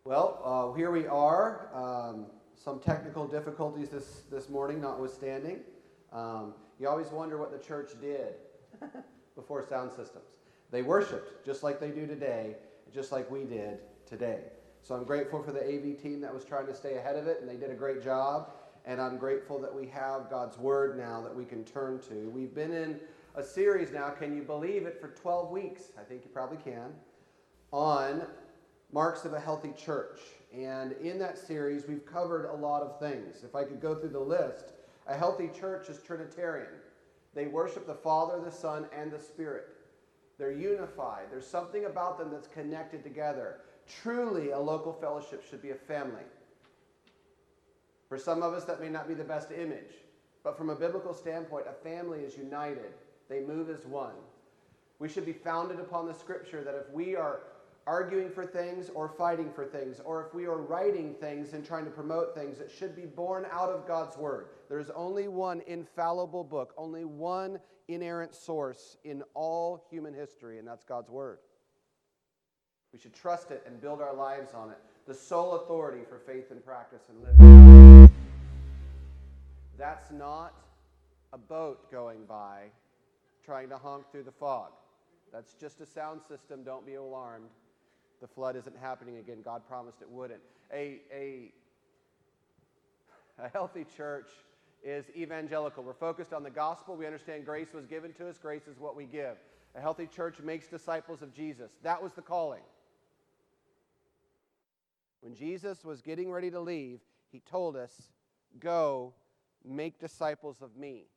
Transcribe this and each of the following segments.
Well, here we are. Some technical difficulties this morning notwithstanding. You always wonder what the church did before sound systems. They worshiped just like they do today, just like we did today. So I'm grateful for the AV team that was trying to stay ahead of it, and they did a great job. And I'm grateful that we have God's Word now that we can turn to. We've been in a series now, can you believe it, for 12 weeks, I think you probably can, on Marks of a Healthy Church. And in that series, we've covered a lot of things. If I could go through the list, a healthy church is Trinitarian. They worship the Father, the Son, and the Spirit. They're unified. There's something about them that's connected together. Truly, a local fellowship should be a family. For some of us, that may not be the best image. But from a biblical standpoint, a family is united. They move as one. We should be founded upon the Scripture that if we are arguing for things or fighting for things, or if we are writing things and trying to promote things, it should be born out of God's Word. There is only one infallible book, only one inerrant source in all human history, and that's God's Word. We should trust it and build our lives on it. The sole authority for faith and practice and living. That's not a boat going by trying to honk through the fog. That's just a sound system. Don't be alarmed. The flood isn't happening again. God promised it wouldn't. A healthy church is evangelical. We're focused on the gospel. We understand grace was given to us. Grace is what we give. A healthy church makes disciples of Jesus. That was the calling. When Jesus was getting ready to leave, he told us, go make disciples of me.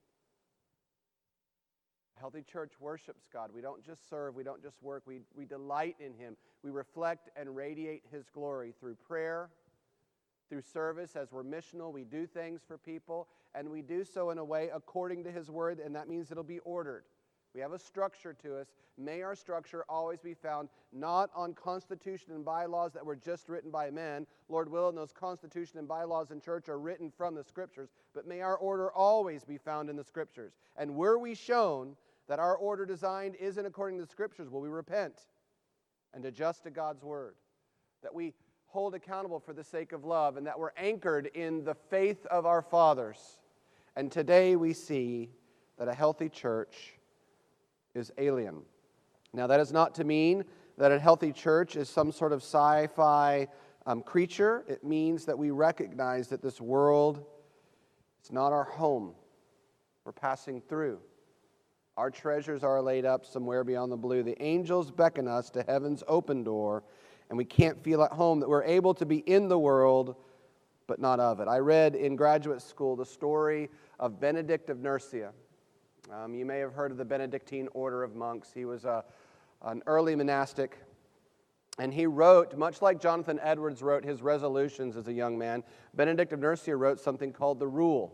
A healthy church worships God. We don't just serve. We don't just work. We delight in Him. We reflect and radiate His glory through prayer, through service. As we're missional, we do things for people, and we do so in a way according to His Word, and that means it'll be ordered. We have a structure to us. May our structure always be found not on constitution and bylaws that were just written by men. Lord willing, those constitution and bylaws in church are written from the Scriptures, but may our order always be found in the Scriptures. And were we shown that our order designed isn't according to the Scriptures, will we repent and adjust to God's Word? That we hold accountable for the sake of love, and that we're anchored in the faith of our fathers. And today we see that a healthy church is alien. Now, that is not to mean that a healthy church is some sort of sci-fi creature. It means that we recognize that this world is not our home. We're passing through. Our treasures are laid up somewhere beyond the blue. The angels beckon us to heaven's open door, and we can't feel at home, that we're able to be in the world, but not of it. I read in graduate school the story of Benedict of Nursia. You may have heard of the Benedictine order of monks. He was an early monastic, and he wrote, much like Jonathan Edwards wrote his resolutions as a young man, Benedict of Nursia wrote something called the Rule.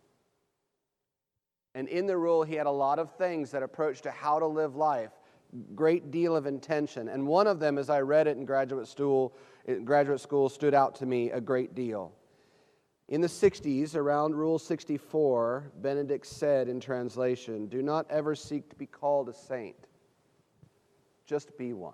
And in the Rule, he had a lot of things that approach to how to live life, great deal of intention. And one of them, as I read it in graduate school, stood out to me a great deal. In the 60s, around Rule 64, Benedict said in translation, do not ever seek to be called a saint. Just be one.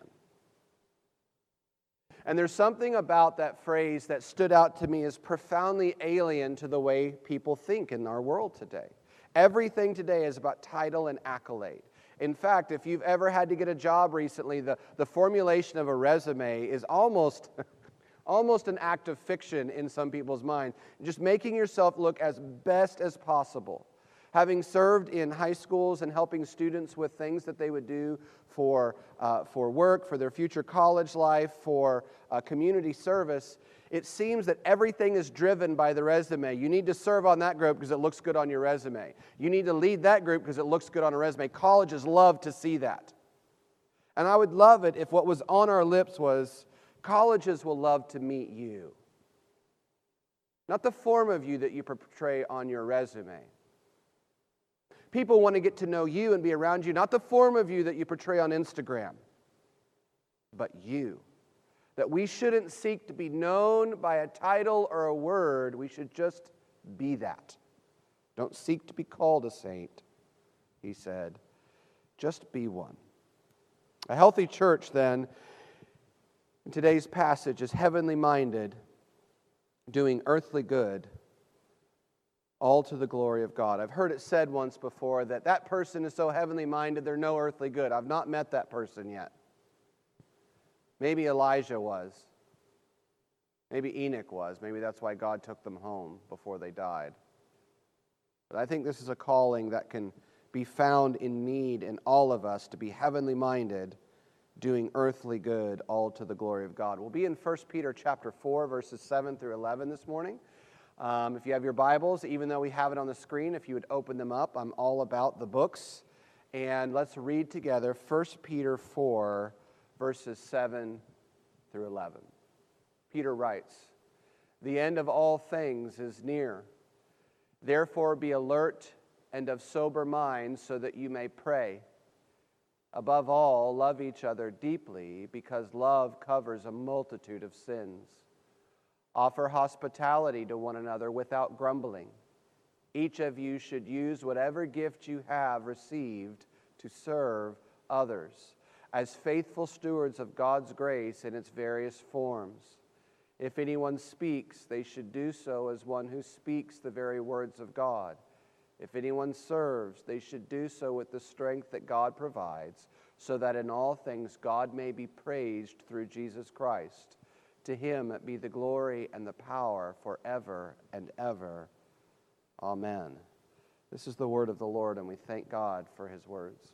And there's something about that phrase that stood out to me as profoundly alien to the way people think in our world today. Everything today is about title and accolade. In fact, if you've ever had to get a job recently, the formulation of a resume is almost an act of fiction in some people's minds. Just making yourself look as best as possible. Having served in high schools and helping students with things that they would do for work, for their future college life, for community service, it seems that everything is driven by the resume. You need to serve on that group because it looks good on your resume. You need to lead that group because it looks good on a resume. Colleges love to see that. And I would love it if what was on our lips was, colleges will love to meet you. Not the form of you that you portray on your resume. People want to get to know you and be around you, not the form of you that you portray on Instagram, but you. That we shouldn't seek to be known by a title or a word. We should just be that. Don't seek to be called a saint, he said. Just be one. A healthy church, then, in today's passage is heavenly minded, doing earthly good, all to the glory of God. I've heard it said once before that that person is so heavenly minded they're no earthly good. I've not met that person yet. Maybe Elijah was. Maybe Enoch was. Maybe that's why God took them home before they died. But I think this is a calling that can be found in need in all of us to be heavenly minded, doing earthly good, all to the glory of God. We'll be in 1 Peter chapter 4, verses 7 through 11 this morning. If you have your Bibles, even though we have it on the screen, if you would open them up, I'm all about the books. And let's read together 1 Peter 4, verses 7 through 11. Peter writes, "The end of all things is near. Therefore be alert and of sober mind so that you may pray. Above all, love each other deeply because love covers a multitude of sins. Offer hospitality to one another without grumbling. Each of you should use whatever gift you have received to serve others as faithful stewards of God's grace in its various forms. If anyone speaks, they should do so as one who speaks the very words of God. If anyone serves, they should do so with the strength that God provides, so that in all things God may be praised through Jesus Christ. To him be the glory and the power forever and ever. Amen." This is the word of the Lord, and we thank God for his words.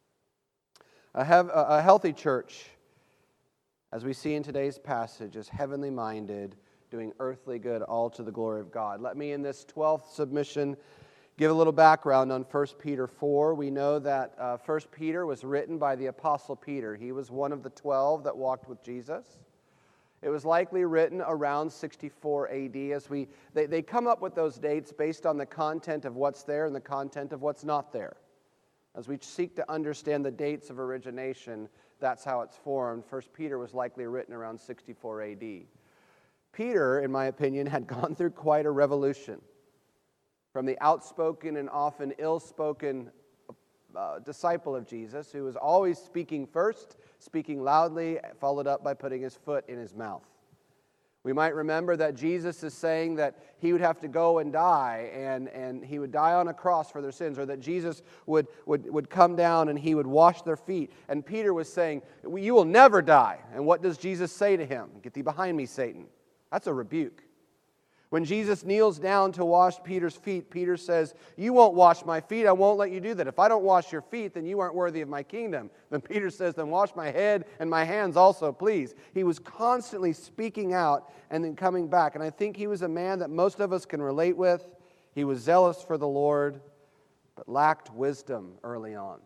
A healthy church, as we see in today's passage, is heavenly minded, doing earthly good, all to the glory of God. Let me, in this 12th submission, give a little background on 1 Peter 4. We know that 1 Peter was written by the Apostle Peter. He was one of the 12 that walked with Jesus. It was likely written around 64 AD. They come up with those dates based on the content of what's there and the content of what's not there. As we seek to understand the dates of origination, that's how it's formed. 1 Peter was likely written around 64 AD. Peter, in my opinion, had gone through quite a revolution. From the outspoken and often ill-spoken disciple of Jesus, who was always speaking first, speaking loudly, followed up by putting his foot in his mouth. We might remember that Jesus is saying that he would have to go and die, and he would die on a cross for their sins, or that Jesus would come down and he would wash their feet. And Peter was saying, "You will never die." And what does Jesus say to him? "Get thee behind me, Satan." That's a rebuke. When Jesus kneels down to wash Peter's feet, Peter says, "You won't wash my feet. I won't let you do that. If I don't wash your feet, then you aren't worthy of my kingdom." Then Peter says, "Then wash my head and my hands also, please." He was constantly speaking out and then coming back. And I think he was a man that most of us can relate with. He was zealous for the Lord, but lacked wisdom early on.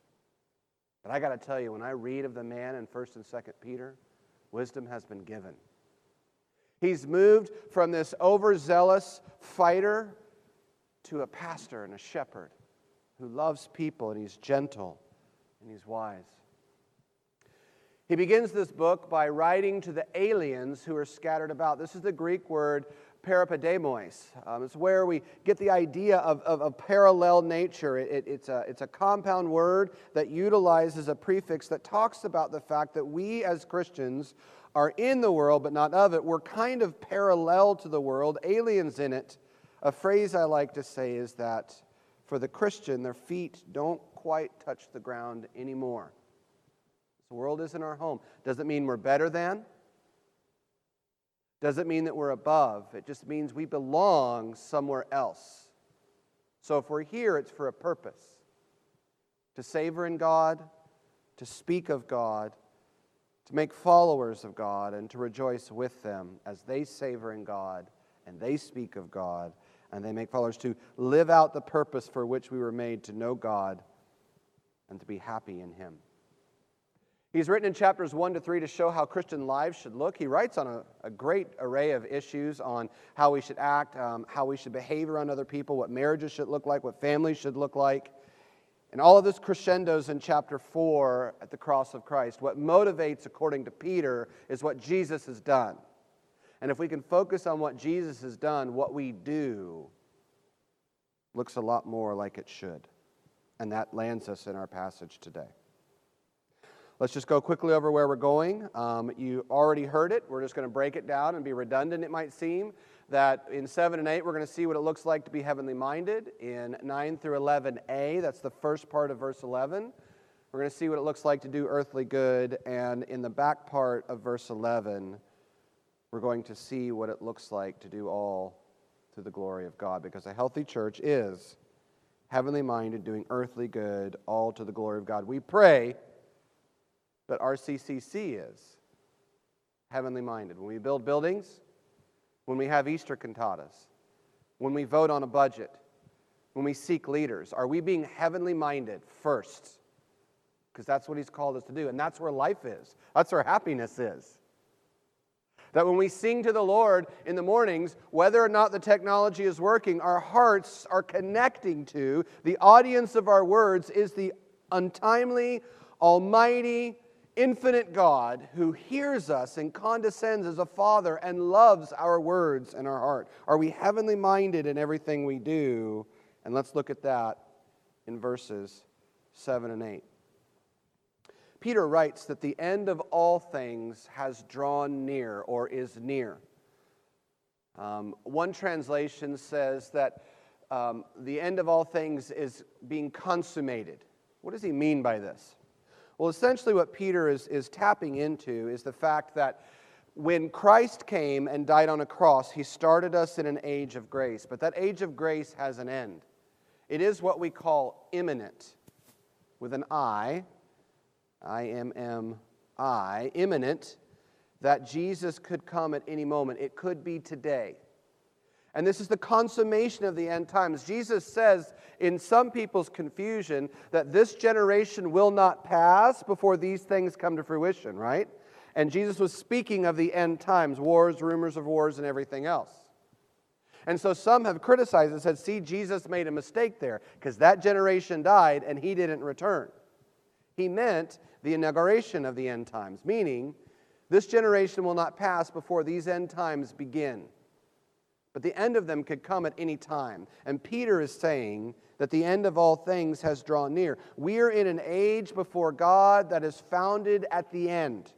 But I got to tell you, when I read of the man in 1 and 2 Peter, wisdom has been given. He's moved from this overzealous fighter to a pastor and a shepherd who loves people, and he's gentle and he's wise. He begins this book by writing to the aliens who are scattered about. This is the Greek word parapidemos. It's where we get the idea of parallel nature. It's a compound word that utilizes a prefix that talks about the fact that we as Christians are in the world but not of it. We're kind of parallel to the world, aliens in it. A phrase I like to say is that for the Christian, their feet don't quite touch the ground anymore. The world isn't our home. Does it mean we're better than? Does it mean that we're above? It just means we belong somewhere else. So if we're here, it's for a purpose. To savor in God, to speak of God, to make followers of God, and to rejoice with them as they savor in God and they speak of God and they make followers, to live out the purpose for which we were made, to know God and to be happy in Him. He's written in chapters 1 to 3 to show how Christian lives should look. He writes on a great array of issues on how we should act, how we should behave around other people, what marriages should look like, what families should look like. And all of this crescendos in chapter 4 at the cross of Christ. What motivates, according to Peter, is what Jesus has done. And if we can focus on what Jesus has done, what we do looks a lot more like it should. And that lands us in our passage today. Let's just go quickly over where we're going. You already heard it. We're just going to break it down and be redundant, it might seem, that in 7 and 8, we're going to see what it looks like to be heavenly minded. In 9 through 11a, that's the first part of verse 11, we're going to see what it looks like to do earthly good. And in the back part of verse 11, we're going to see what it looks like to do all to the glory of God. Because a healthy church is heavenly minded, doing earthly good, all to the glory of God. We pray that RCCC is heavenly minded. When we build buildings, when we have Easter cantatas, when we vote on a budget, when we seek leaders, are we being heavenly minded first? Because that's what He's called us to do, and that's where life is. That's where happiness is. That when we sing to the Lord in the mornings, whether or not the technology is working, our hearts are connecting to, the audience of our words is the untimely, almighty, infinite God who hears us and condescends as a father and loves our words and our heart. Are we heavenly minded in everything we do? And let's look at that in verses 7 and 8. Peter writes that the end of all things has drawn near or is near. One translation says that the end of all things is being consummated. What does he mean by this? Well, essentially what Peter is tapping into is the fact that when Christ came and died on a cross, He started us in an age of grace. But that age of grace has an end. It is what we call imminent, with an I, I-M-M-I, imminent, that Jesus could come at any moment. It could be today. And this is the consummation of the end times. Jesus says, in some people's confusion, that this generation will not pass before these things come to fruition, right? And Jesus was speaking of the end times, wars, rumors of wars, and everything else. And so some have criticized and said, see, Jesus made a mistake there, because that generation died and He didn't return. He meant the inauguration of the end times, meaning this generation will not pass before these end times begin. But the end of them could come at any time. And Peter is saying that the end of all things has drawn near. We're in an age before God that is founded at the end.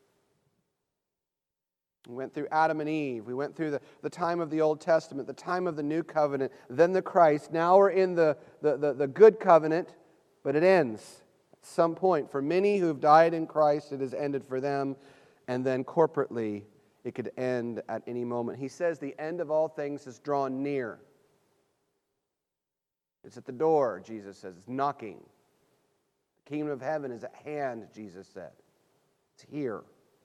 We went through Adam and Eve. We went through the time of the Old Testament, the time of the New Covenant, then the Christ. Now we're in the good covenant, but it ends at some point. For many who've died in Christ, it has ended for them. And then corporately, it could end at any moment. He says the end of all things is drawn near. It's at the door, Jesus says. It's knocking. The kingdom of heaven is at hand, Jesus said. It's here.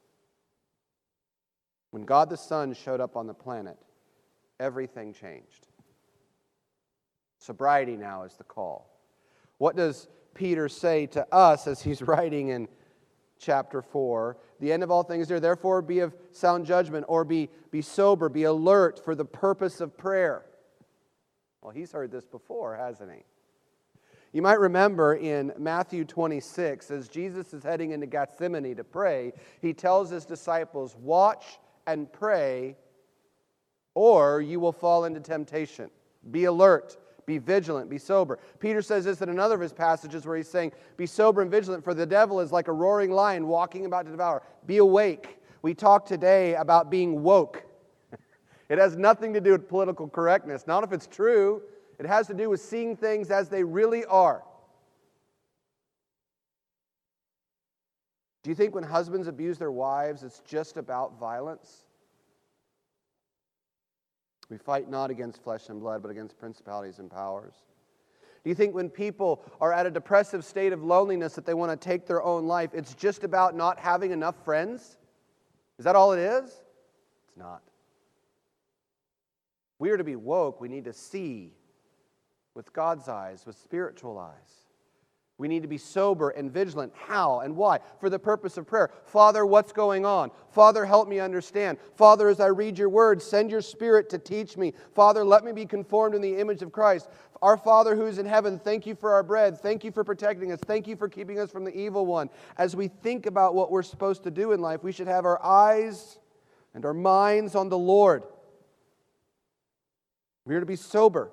When God the Son showed up on the planet, everything changed. Sobriety now is the call. What does Peter say to us as he's writing in chapter 4? The end of all things there. Therefore be of sound judgment, or be sober, be alert for the purpose of prayer. Well, he's heard this before, hasn't he? You might remember in Matthew 26, as Jesus is heading into Gethsemane to pray, He tells His disciples, watch and pray, or you will fall into temptation. Be alert. Be vigilant, be sober. Peter says this in another of his passages where he's saying, be sober and vigilant, for the devil is like a roaring lion walking about to devour. Be awake. We talked today about being woke. It has nothing to do with political correctness. Not if it's true. It has to do with seeing things as they really are. Do you think when husbands abuse their wives, it's just about violence? We fight not against flesh and blood, but against principalities and powers. Do you think when people are at a depressive state of loneliness that they want to take their own life, it's just about not having enough friends? Is that all it is? It's not. We are to be woke. We need to see with God's eyes, with spiritual eyes. We need to be sober and vigilant. How and why? For the purpose of prayer. Father, what's going on? Father, help me understand. Father, as I read your word, send your Spirit to teach me. Father, let me be conformed in the image of Christ. Our Father who is in heaven, thank you for our bread. Thank you for protecting us. Thank you for keeping us from the evil one. As we think about what we're supposed to do in life, we should have our eyes and our minds on the Lord. We are to be sober.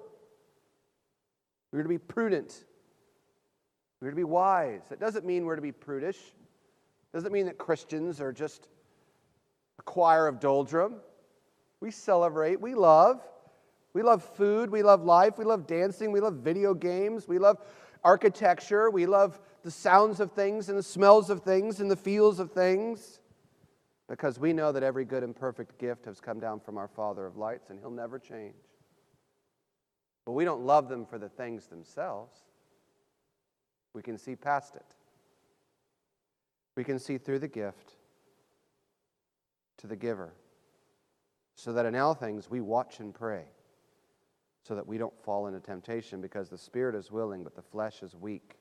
We are to be prudent. We're to be wise. That doesn't mean we're to be prudish. Doesn't mean that Christians are just a choir of doldrum. We celebrate, we love. We love food, we love life, we love dancing, we love video games, we love architecture, we love the sounds of things and the smells of things and the feels of things, because we know that every good and perfect gift has come down from our Father of lights, and He'll never change. But we don't love them for the things themselves. We can see past it. We can see through the gift to the giver, so that in all things we watch and pray, so that we don't fall into temptation, because the spirit is willing, but the flesh is weak.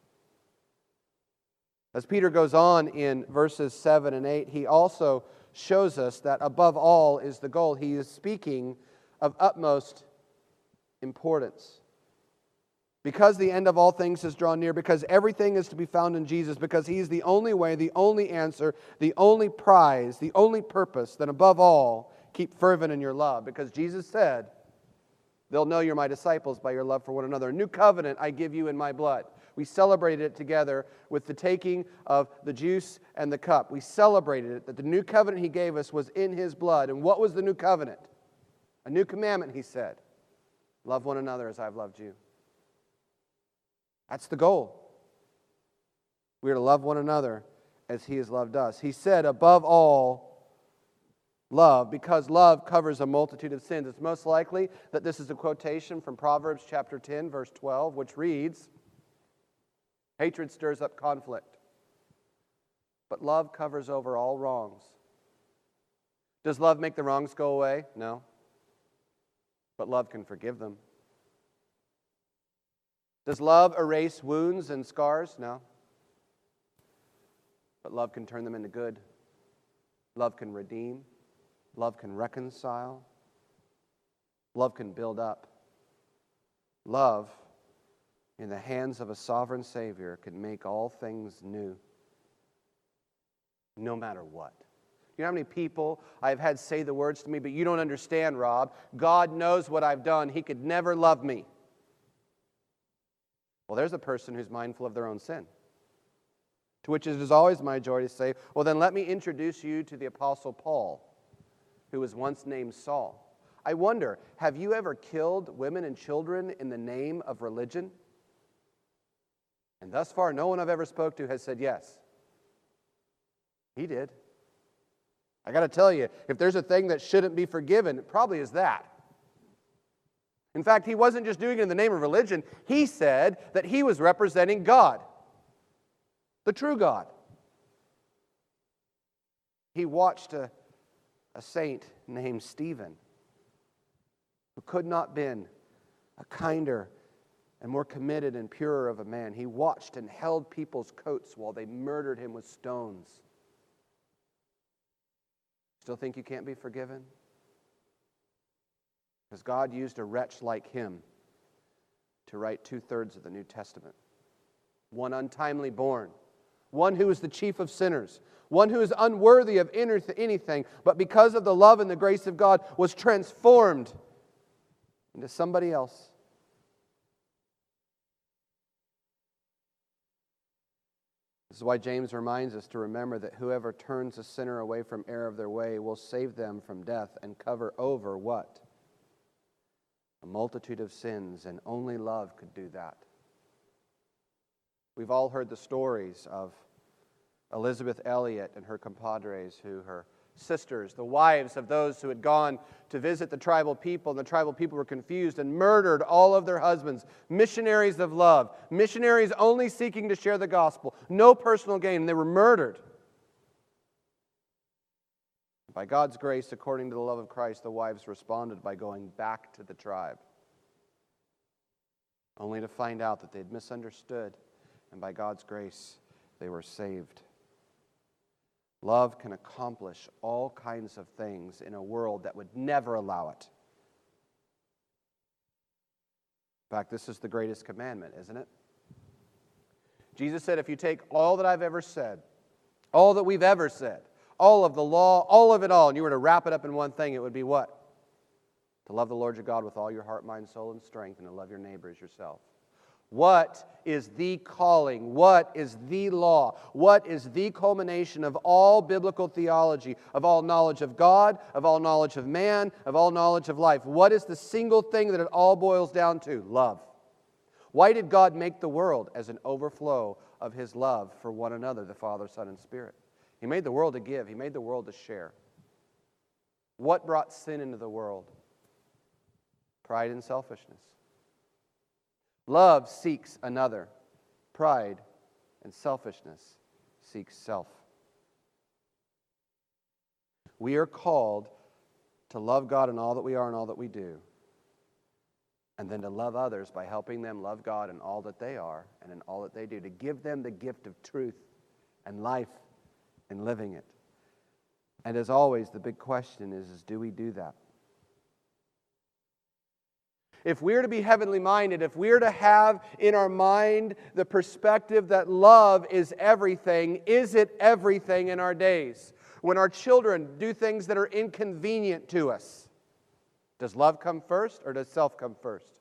As Peter goes on in verses 7 and 8, he also shows us that above all is the goal. He is speaking of utmost importance. Because the end of all things has drawn near, because everything is to be found in Jesus, because He is the only way, the only answer, the only prize, the only purpose, then above all, keep fervent in your love. Because Jesus said, they'll know you're my disciples by your love for one another. A new covenant I give you in my blood. We celebrated it together with the taking of the juice and the cup. We celebrated it, that the new covenant He gave us was in His blood. And what was the new covenant? A new commandment, He said. Love one another as I've loved you. That's the goal. We are to love one another as He has loved us. He said, above all, love, because love covers a multitude of sins. It's most likely that this is a quotation from Proverbs chapter 10, verse 12, which reads, hatred stirs up conflict, but love covers over all wrongs. Does love make the wrongs go away? No. But love can forgive them. Does love erase wounds and scars? No. But love can turn them into good. Love can redeem. Love can reconcile. Love can build up. Love, in the hands of a sovereign Savior, can make all things new, no matter what. You know how many people I've had say the words to me, but you don't understand, Rob. God knows what I've done. He could never love me. Well, there's a person who's mindful of their own sin. To which it is always my joy to say, well, then let me introduce you to the Apostle Paul, who was once named Saul. I wonder, have you ever killed women and children in the name of religion? And thus far, no one I've ever spoke to has said yes. He did. I got to tell you, if there's a thing that shouldn't be forgiven, it probably is that. In fact, he wasn't just doing it in the name of religion. He said that he was representing God, the true God. He watched a saint named Stephen, who could not have been a kinder and more committed and purer of a man. He watched and held people's coats while they murdered him with stones. Still think you can't be forgiven? Because God used a wretch like him to write 2/3 of the New Testament. One untimely born, one who is the chief of sinners, one who is unworthy of anything, but because of the love and the grace of God was transformed into somebody else. This is why James reminds us to remember that whoever turns a sinner away from error of their way will save them from death and cover over what? A multitude of sins, and only love could do that. We've all heard the stories of Elizabeth Elliot and her compadres, her sisters, the wives of those who had gone to visit the tribal people, and the tribal people were confused and murdered all of their husbands. Missionaries of love, missionaries only seeking to share the gospel, no personal gain, and they were murdered. By God's grace, according to the love of Christ, the wives responded by going back to the tribe, only to find out that they'd misunderstood, and by God's grace, they were saved. Love can accomplish all kinds of things in a world that would never allow it. In fact, this is the greatest commandment, isn't it? Jesus said, if you take all that I've ever said, all that we've ever said, all of the law, all of it all, and you were to wrap it up in one thing, it would be what? To love the Lord your God with all your heart, mind, soul, and strength, and to love your neighbor as yourself. What is the calling? What is the law? What is the culmination of all biblical theology, of all knowledge of God, of all knowledge of man, of all knowledge of life? What is the single thing that it all boils down to? Love. Why did God make the world? As an overflow of His love for one another, the Father, Son, and Spirit. He made the world to give. He made the world to share. What brought sin into the world? Pride and selfishness. Love seeks another. Pride and selfishness seeks self. We are called to love God in all that we are and all that we do, and then to love others by helping them love God in all that they are and in all that they do, to give them the gift of truth and life and living it. And as always, the big question is do we do that? If we're to be heavenly minded, if we're to have in our mind the perspective that love is everything, is it everything in our days? When our children do things that are inconvenient to us, does love come first or does self come first?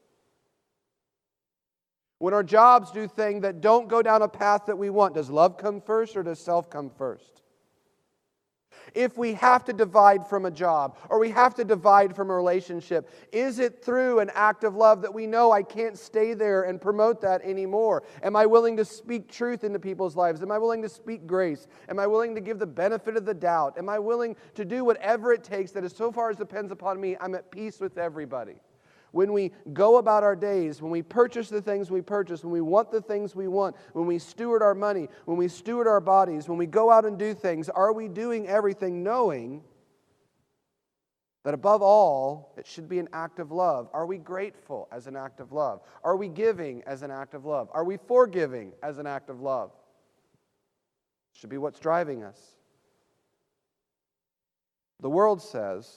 When our jobs do things that don't go down a path that we want, does love come first or does self come first? If we have to divide from a job or we have to divide from a relationship, is it through an act of love that we know I can't stay there and promote that anymore? Am I willing to speak truth into people's lives? Am I willing to speak grace? Am I willing to give the benefit of the doubt? Am I willing to do whatever it takes that, as so far as depends upon me, I'm at peace with everybody? When we go about our days, when we purchase the things we purchase, when we want the things we want, when we steward our money, when we steward our bodies, when we go out and do things, are we doing everything knowing that above all, it should be an act of love? Are we grateful as an act of love? Are we giving as an act of love? Are we forgiving as an act of love? It should be what's driving us. The world says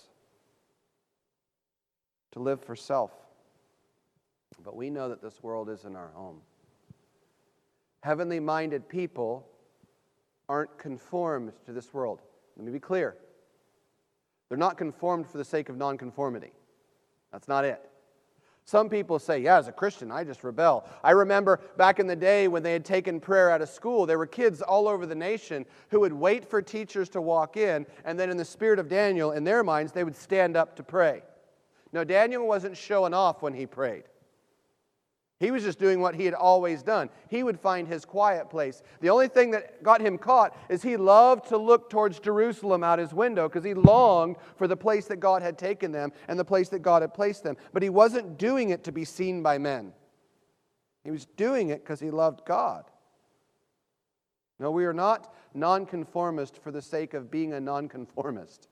to live for self. But we know that this world isn't our home. Heavenly minded people aren't conformed to this world. Let me be clear. They're not conformed for the sake of nonconformity. That's not it. Some people say, yeah, as a Christian, I just rebel. I remember back in the day when they had taken prayer out of school, there were kids all over the nation who would wait for teachers to walk in, and then in the spirit of Daniel, in their minds, they would stand up to pray. No, Daniel wasn't showing off when he prayed. He was just doing what he had always done. He would find his quiet place. The only thing that got him caught is he loved to look towards Jerusalem out his window because he longed for the place that God had taken them and the place that God had placed them. But he wasn't doing it to be seen by men. He was doing it because he loved God. No, we are not nonconformist for the sake of being a nonconformist.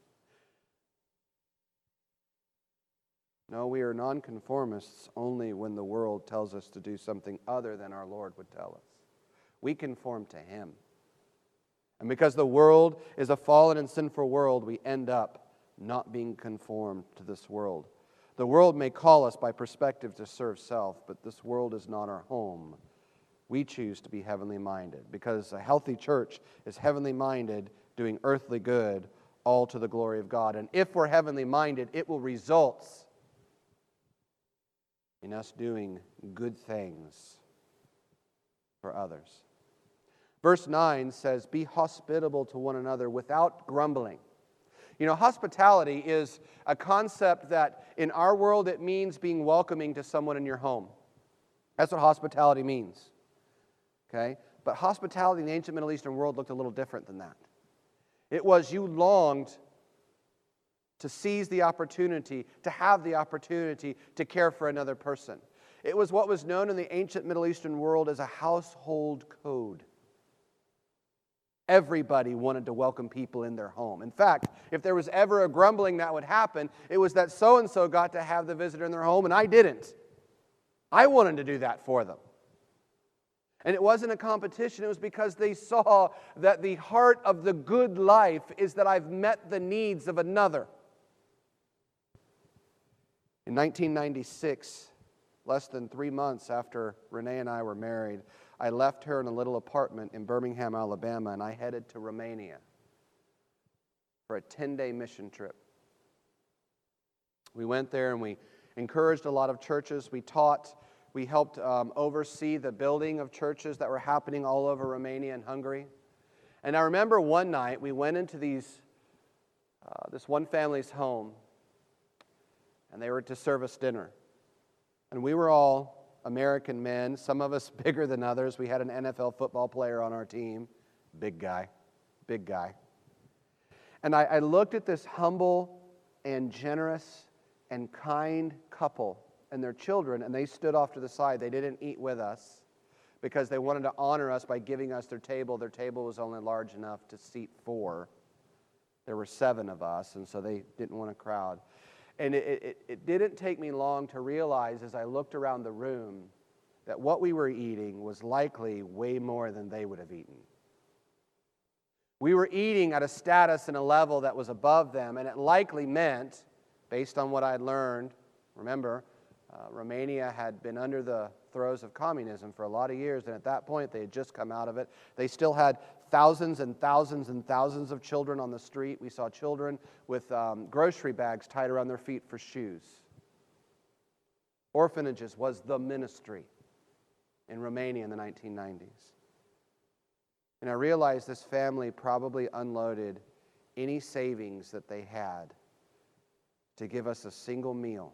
No, we are nonconformists only when the world tells us to do something other than our Lord would tell us. We conform to Him. And because the world is a fallen and sinful world, we end up not being conformed to this world. The world may call us by perspective to serve self, but this world is not our home. We choose to be heavenly minded because a healthy church is heavenly minded, doing earthly good, all to the glory of God. And if we're heavenly minded, it will result in us doing good things for others. Verse 9 says, be hospitable to one another without grumbling. You know, hospitality is a concept that in our world it means being welcoming to someone in your home. That's what hospitality means. Okay? But hospitality in the ancient Middle Eastern world looked a little different than that. It was you longed to seize the opportunity, to have the opportunity to care for another person. It was what was known in the ancient Middle Eastern world as a household code. Everybody wanted to welcome people in their home. In fact, if there was ever a grumbling that would happen, it was that so-and-so got to have the visitor in their home and I didn't. I wanted to do that for them. And it wasn't a competition, it was because they saw that the heart of the good life is that I've met the needs of another. In 1996, less than 3 months after Renee and I were married, I left her in a little apartment in Birmingham, Alabama, and I headed to Romania for a 10-day mission trip. We went there and we encouraged a lot of churches. We taught We helped oversee the building of churches that were happening all over Romania and Hungary. And I remember one night we went into this one family's home, and they were to serve us dinner. And we were all American men, some of us bigger than others. We had an NFL football player on our team, big guy. And I looked at this humble and generous and kind couple and their children, and they stood off to the side. They didn't eat with us because they wanted to honor us by giving us their table. Their table was only large enough to seat 4. There were 7 of us, and so they didn't want a crowd. And it didn't take me long to realize as I looked around the room that what we were eating was likely way more than they would have eaten. We were eating at a status and a level that was above them, and it likely meant, based on what I had learned, remember, Romania had been under the throes of communism for a lot of years, and at that point they had just come out of it. They still had thousands and thousands and thousands of children on the street. We saw children with grocery bags tied around their feet for shoes. Orphanages was the ministry in Romania in the 1990s. And I realized this family probably unloaded any savings that they had to give us a single meal.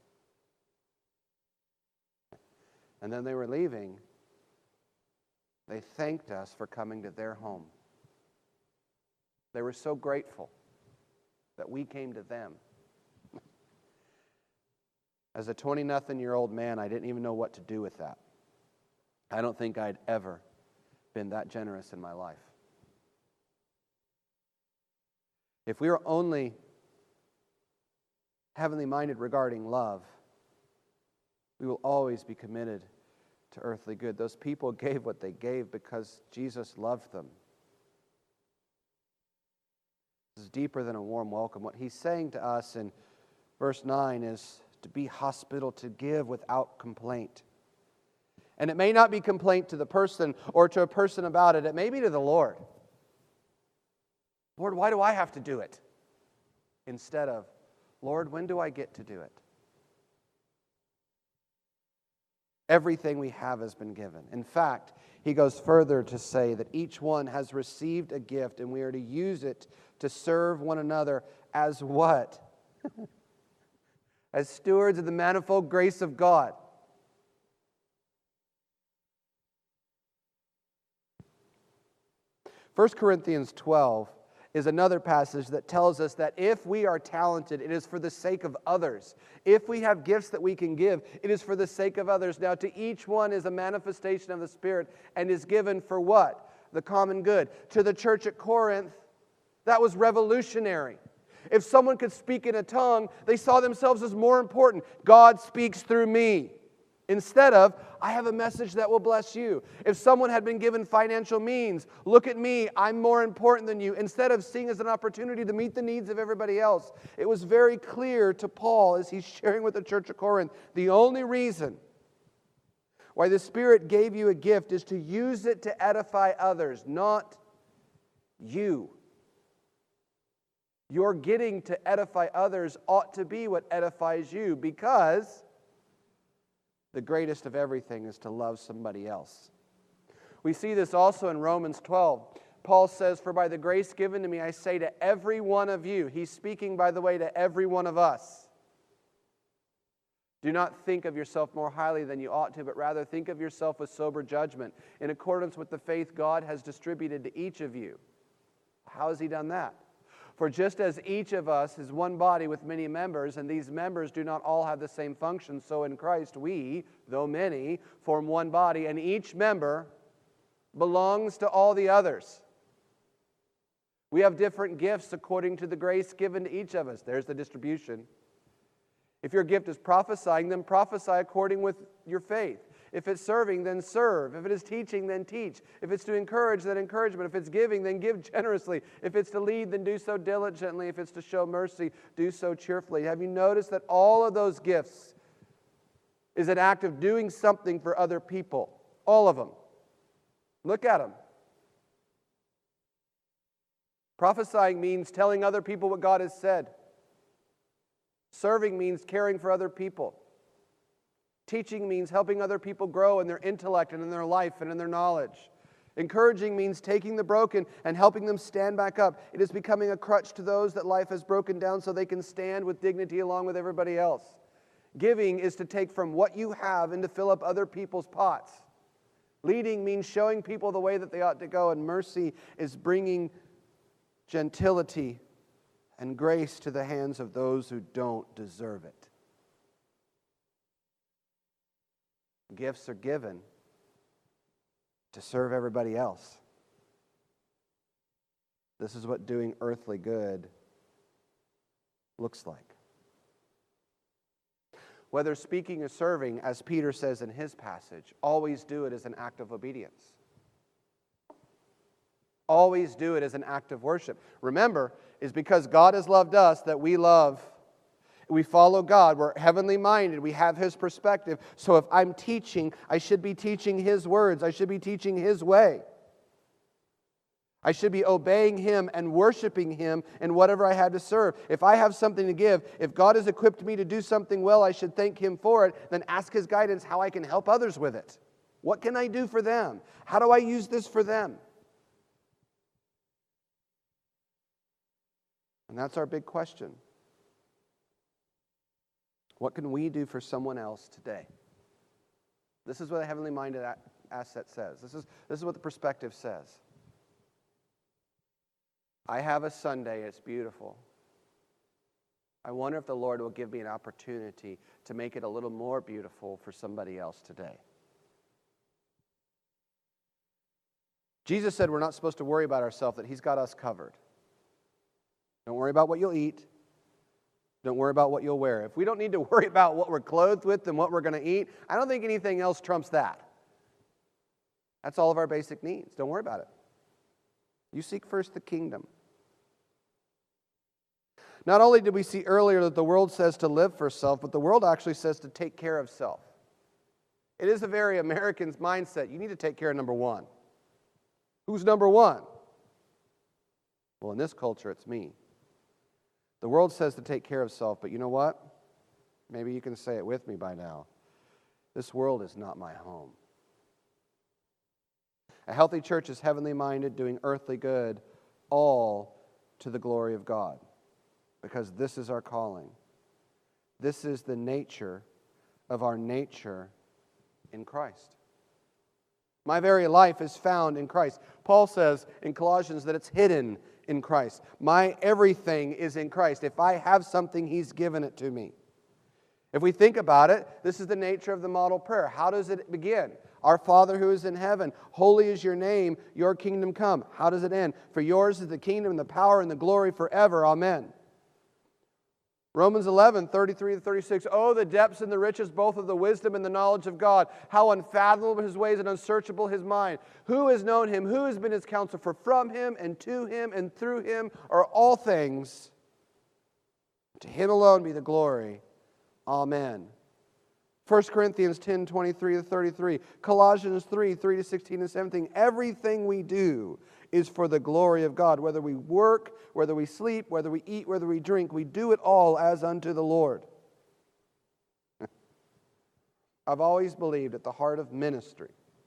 And then they were leaving. They thanked us for coming to their home. They were so grateful that we came to them. As a 20-nothing-year-old man, I didn't even know what to do with that. I don't think I'd ever been that generous in my life. If we were only heavenly minded regarding love, we will always be committed to earthly good. Those people gave what they gave because Jesus loved them. This is deeper than a warm welcome. What he's saying to us in verse 9 is to be hospitable, to give without complaint. And it may not be complaint to the person or to a person about it. It may be to the Lord. Lord, why do I have to do it? Instead of, Lord, when do I get to do it? Everything we have has been given. In fact, he goes further to say that each one has received a gift and we are to use it to serve one another as what? As stewards of the manifold grace of God. 1 Corinthians 12 is another passage that tells us that if we are talented, it is for the sake of others. If we have gifts that we can give, it is for the sake of others. Now, to each one is a manifestation of the Spirit and is given for what? The common good. To the church at Corinth, that was revolutionary. If someone could speak in a tongue, they saw themselves as more important. God speaks through me. Instead of, I have a message that will bless you. If someone had been given financial means, look at me, I'm more important than you. Instead of seeing as an opportunity to meet the needs of everybody else, it was very clear to Paul as he's sharing with the church of Corinth, the only reason why the Spirit gave you a gift is to use it to edify others, not you. Your getting to edify others ought to be what edifies you, because the greatest of everything is to love somebody else. We see this also in Romans 12. Paul says, "For by the grace given to me, I say to every one of you," he's speaking, by the way, to every one of us, "do not think of yourself more highly than you ought to, but rather think of yourself with sober judgment, in accordance with the faith God has distributed to each of you." How has he done that? "For just as each of us is one body with many members, and these members do not all have the same function, so in Christ we, though many, form one body, and each member belongs to all the others." We have different gifts according to the grace given to each of us. There's the distribution. If your gift is prophesying, then prophesy according with your faith. If it's serving, then serve. If it is teaching, then teach. If it's to encourage, then encouragement. If it's giving, then give generously. If it's to lead, then do so diligently. If it's to show mercy, do so cheerfully. Have you noticed that all of those gifts is an act of doing something for other people? All of them. Look at them. Prophesying means telling other people what God has said. Serving means caring for other people. Teaching means helping other people grow in their intellect and in their life and in their knowledge. Encouraging means taking the broken and helping them stand back up. It is becoming a crutch to those that life has broken down so they can stand with dignity along with everybody else. Giving is to take from what you have and to fill up other people's pots. Leading means showing people the way that they ought to go, and mercy is bringing gentility and grace to the hands of those who don't deserve it. Gifts are given to serve everybody else. This is what doing earthly good looks like. Whether speaking or serving, as Peter says in his passage, always do it as an act of obedience. Always do it as an act of worship. Remember, it's because God has loved us that we follow God. We're heavenly minded. We have His perspective. So if I'm teaching, I should be teaching His words. I should be teaching His way. I should be obeying Him and worshiping Him in whatever I had to serve. If I have something to give, if God has equipped me to do something well, I should thank Him for it, then ask His guidance how I can help others with it. What can I do for them? How do I use this for them? And that's our big question. What can we do for someone else today? This is what a heavenly minded asset says. This is what the perspective says. I have a Sunday, it's beautiful. I wonder if the Lord will give me an opportunity to make it a little more beautiful for somebody else today. Jesus said we're not supposed to worry about ourselves, that He's got us covered. Don't worry about what you'll eat. Don't worry about what you'll wear. If we don't need to worry about what we're clothed with and what we're going to eat, I don't think anything else trumps that. That's all of our basic needs. Don't worry about it. You seek first the kingdom. Not only did we see earlier that the world says to live for self, but the world actually says to take care of self. It is a very American mindset. You need to take care of number one. Who's number one? Well, in this culture, it's me. The world says to take care of self, but you know what? Maybe you can say it with me by now. This world is not my home. A healthy church is heavenly minded, doing earthly good, all to the glory of God. Because this is our calling. This is the nature of our nature in Christ. My very life is found in Christ. Paul says in Colossians that it's hidden in Christ. My everything is in Christ. If I have something, He's given it to me. If we think about it, this is the nature of the model prayer. How does it begin? Our Father who is in heaven, holy is your name, your kingdom come. How does it end? For yours is the kingdom and the power and the glory forever. Amen. Romans 11, 33 to 36. Oh, the depths and the riches both of the wisdom and the knowledge of God. How unfathomable His ways and unsearchable His mind. Who has known Him? Who has been His counselor? For from Him and to Him and through Him are all things. To Him alone be the glory. Amen. 1 Corinthians 10, 23 to 33. Colossians 3, 3 to 16 and 17. Everything we do is for the glory of God. Whether we work, whether we sleep, whether we eat, whether we drink, we do it all as unto the Lord. I've always believed at the heart of ministry.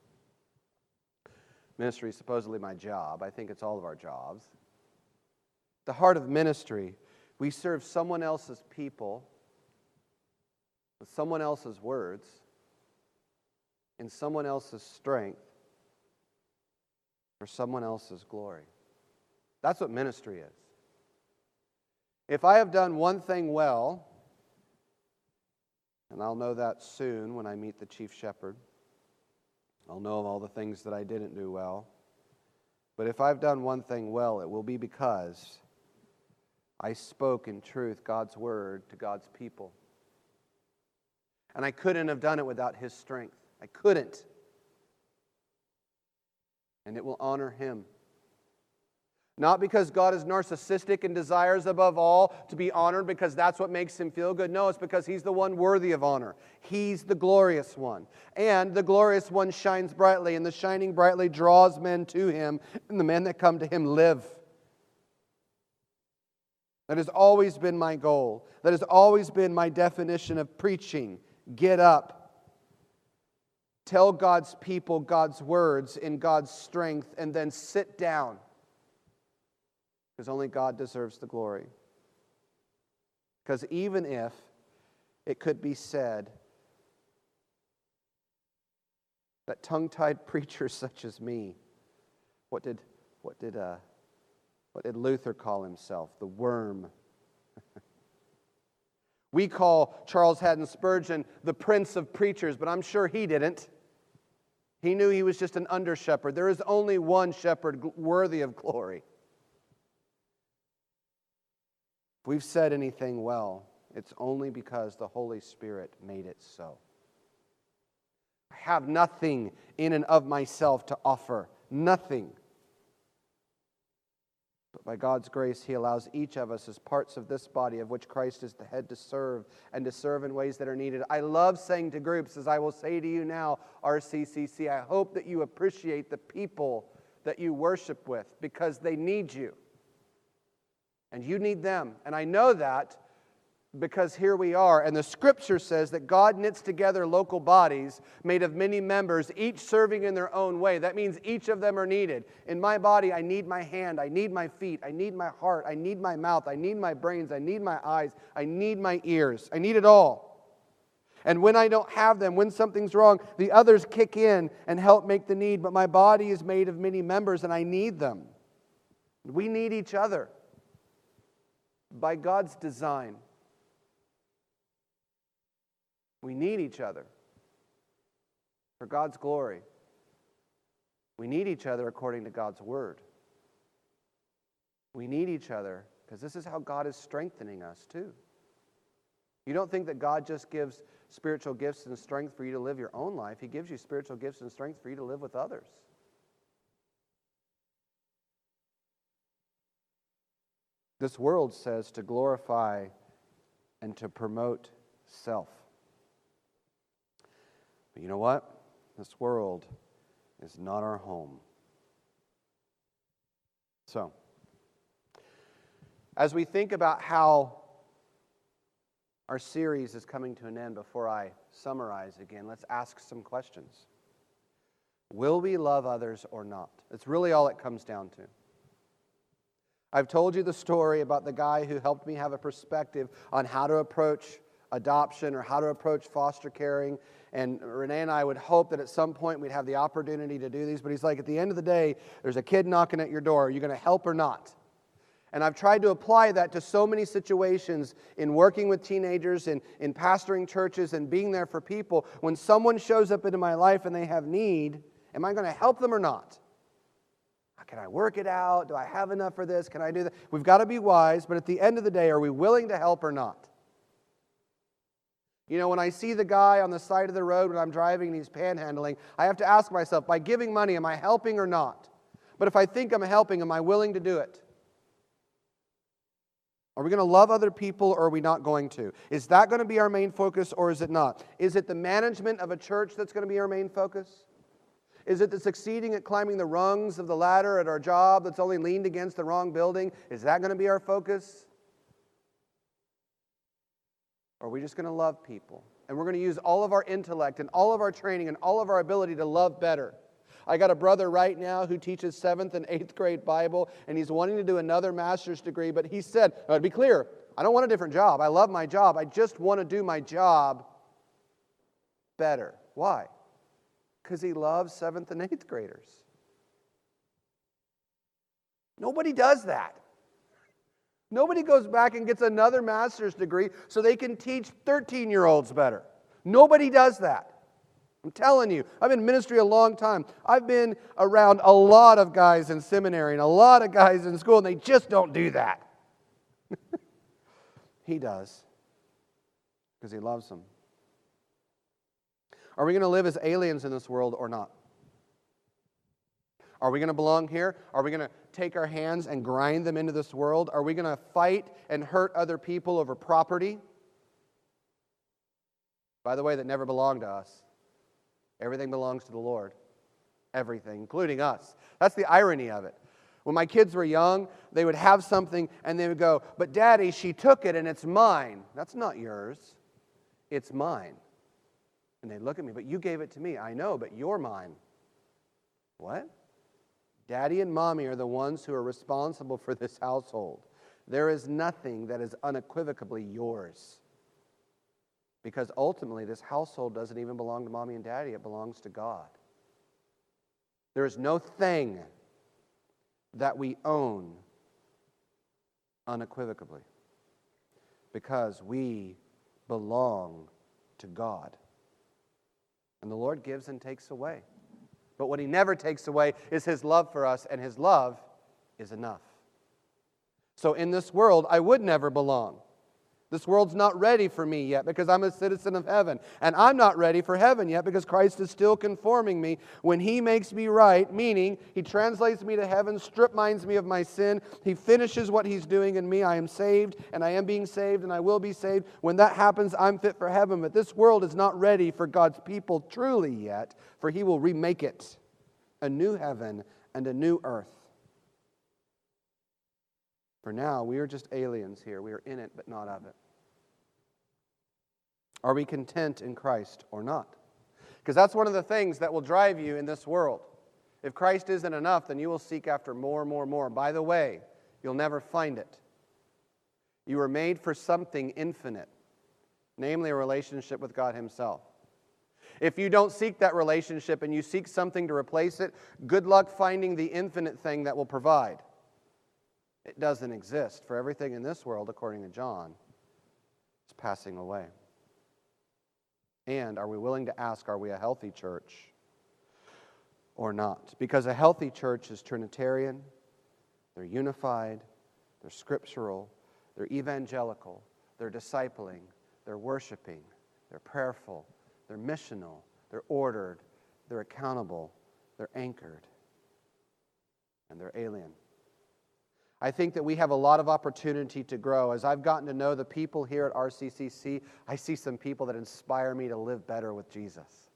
Ministry is supposedly my job. I think it's all of our jobs. The heart of ministry, we serve someone else's people with someone else's words, in someone else's strength, for someone else's glory. That's what ministry is. If I have done one thing well, and I'll know that soon when I meet the chief shepherd, I'll know all the things that I didn't do well. But if I've done one thing well, it will be because I spoke in truth God's word to God's people. And I couldn't have done it without His strength. I couldn't. And it will honor Him. Not because God is narcissistic and desires above all to be honored because that's what makes Him feel good. No, it's because He's the one worthy of honor. He's the glorious one. And the glorious one shines brightly, and the shining brightly draws men to Him, and the men that come to Him live. That has always been my goal. That has always been my definition of preaching. Get up tell God's people God's words in God's strength, and then sit down. Because only God deserves the glory. Because even if it could be said that tongue-tied preachers such as me, what did Luther call himself? The worm. We call Charles Haddon Spurgeon the Prince of Preachers, but I'm sure he didn't. He knew he was just an under-shepherd. There is only one shepherd worthy of glory. If we've said anything well, it's only because the Holy Spirit made it so. I have nothing in and of myself to offer. Nothing. But by God's grace, He allows each of us as parts of this body of which Christ is the head to serve, and to serve in ways that are needed. I love saying to groups, as I will say to you now, RCCC, I hope that you appreciate the people that you worship with, because they need you. And you need them. And I know that because here we are. And the Scripture says that God knits together local bodies made of many members, each serving in their own way. That means each of them are needed. In my body, I need my hand, I need my feet, I need my heart, I need my mouth, I need my brains, I need my eyes, I need my ears. I need it all. And when I don't have them, when something's wrong, the others kick in and help make the need. But my body is made of many members and I need them. We need each other. By God's design. We need each other for God's glory. We need each other according to God's word. We need each other because this is how God is strengthening us too. You don't think that God just gives spiritual gifts and strength for you to live your own life. He gives you spiritual gifts and strength for you to live with others. This world says to glorify and to promote self. But you know what? This world is not our home. So, as we think about how our series is coming to an end, before I summarize again, let's ask some questions. Will we love others or not? That's really all it comes down to. I've told you the story about the guy who helped me have a perspective on how to approach adoption or how to approach foster caring. And Renee and I would hope that at some point we'd have the opportunity to do these. But he's like, at the end of the day, there's a kid knocking at your door. Are you going to help or not? And I've tried to apply that to so many situations in working with teenagers, in pastoring churches, and being there for people. When someone shows up into my life and they have need, am I going to help them or not? Can I work it out? Do I have enough for this? Can I do that? We've got to be wise, but at the end of the day, are we willing to help or not? You know, when I see the guy on the side of the road when I'm driving and he's panhandling, I have to ask myself, by giving money, am I helping or not? But if I think I'm helping, am I willing to do it? Are we going to love other people or are we not going to? Is that going to be our main focus or is it not? Is it the management of a church that's going to be our main focus? Is it the succeeding at climbing the rungs of the ladder at our job that's only leaned against the wrong building? Is that going to be our focus? Or are we just going to love people? And we're going to use all of our intellect and all of our training and all of our ability to love better. I got a brother right now who teaches 7th and 8th grade Bible, and he's wanting to do another master's degree, but he said, to be clear, I don't want a different job. I love my job. I just want to do my job better. Why? Because he loves 7th and 8th graders. Nobody does that. Nobody goes back and gets another master's degree so they can teach 13-year-olds better. Nobody does that. I'm telling you, I've been in ministry a long time. I've been around a lot of guys in seminary and a lot of guys in school, and they just don't do that. He does, because he loves them. Are we going to live as aliens in this world or not? Are we going to belong here? Are we going to take our hands and grind them into this world? Are we going to fight and hurt other people over property? By the way, that never belonged to us. Everything belongs to the Lord. Everything, including us. That's the irony of it. When my kids were young, they would have something and they would go, "But Daddy, she took it and it's mine." That's not yours. It's mine. And they look at me, but you gave it to me. I know, but you're mine. What? Daddy and mommy are the ones who are responsible for this household. There is nothing that is unequivocally yours. Because ultimately, this household doesn't even belong to mommy and daddy. It belongs to God. There is no thing that we own unequivocally. Because we belong to God. And the Lord gives and takes away. But what He never takes away is His love for us, and His love is enough. So in this world, I would never belong. This world's not ready for me yet because I'm a citizen of heaven. And I'm not ready for heaven yet because Christ is still conforming me. When He makes me right, meaning He translates me to heaven, strip mines me of my sin, He finishes what He's doing in me. I am saved, and I am being saved, and I will be saved. When that happens, I'm fit for heaven. But this world is not ready for God's people truly yet, for He will remake it a new heaven and a new earth. For now, we are just aliens here. We are in it, but not of it. Are we content in Christ or not? Because that's one of the things that will drive you in this world. If Christ isn't enough, then you will seek after more and more and more. By the way, you'll never find it. You were made for something infinite, namely a relationship with God Himself. If you don't seek that relationship and you seek something to replace it, good luck finding the infinite thing that will provide. It doesn't exist, for everything in this world, according to John, is passing away. And are we willing to ask, are we a healthy church or not? Because a healthy church is Trinitarian, they're unified, they're scriptural, they're evangelical, they're discipling, they're worshiping, they're prayerful, they're missional, they're ordered, they're accountable, they're anchored, and they're alien. I think that we have a lot of opportunity to grow. As I've gotten to know the people here at RCCC, I see some people that inspire me to live better with Jesus.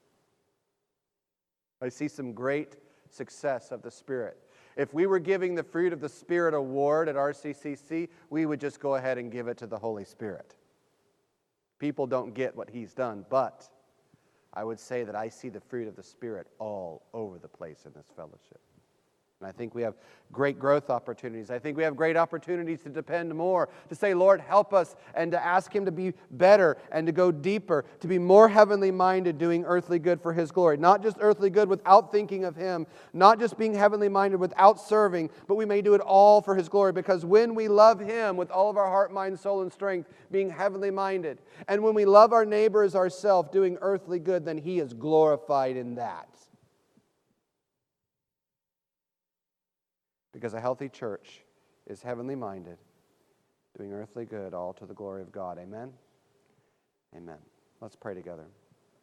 I see some great success of the Spirit. If we were giving the Fruit of the Spirit award at RCCC, we would just go ahead and give it to the Holy Spirit. People don't get what He's done, but I would say that I see the fruit of the Spirit all over the place in this fellowship. And I think we have great growth opportunities. I think we have great opportunities to depend more, to say, Lord, help us, and to ask Him to be better and to go deeper, to be more heavenly minded, doing earthly good for His glory. Not just earthly good without thinking of Him, not just being heavenly minded without serving, but we may do it all for His glory. Because when we love Him with all of our heart, mind, soul, and strength, being heavenly minded, and when we love our neighbor as ourselves, doing earthly good, then He is glorified in that. Because a healthy church is heavenly minded, doing earthly good, all to the glory of God. Amen? Amen. Let's pray together.